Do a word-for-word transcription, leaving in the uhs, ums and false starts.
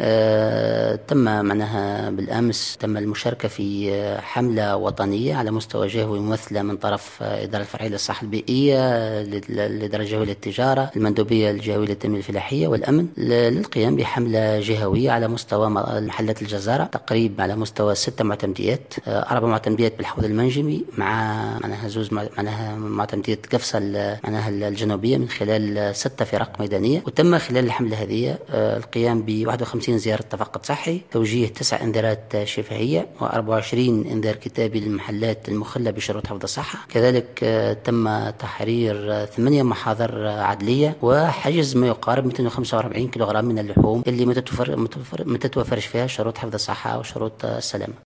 آه تم معناها بالأمس تم المشاركة في حملة وطنية على مستوى جهوي ممثلة من طرف إدارة الفرعية للصحة البيئية، الإدارة الجهوية للتجارة، المندوبية الجهوية للتنمية الفلاحية والأمن، للقيام بحملة جهوية على مستوى محلات الجزارة، تقريبا على مستوى ست معتمديات، أربع معتمديات بالحوض المنجمي مع معناها زوز معناها معتمدية قفصة معناها الجنوبية من خلال ستة فرق ميدانية. وتم خلال الحملة هذه القيام ب واحد وخمسين زيارة تفقد صحي، توجيه تسع انذارات شفهية وأربعة وعشرين انذار كتابي للمحلات المخلة بشروط حفظ الصحة. كذلك تم تحرير ثمانية محاضر عدلية وحجز ما يقارب مئتين وخمسة وأربعين كيلوغرام من اللحوم اللي ما تتوفرش فيها شروط حفظ الصحة وشروط السلامة.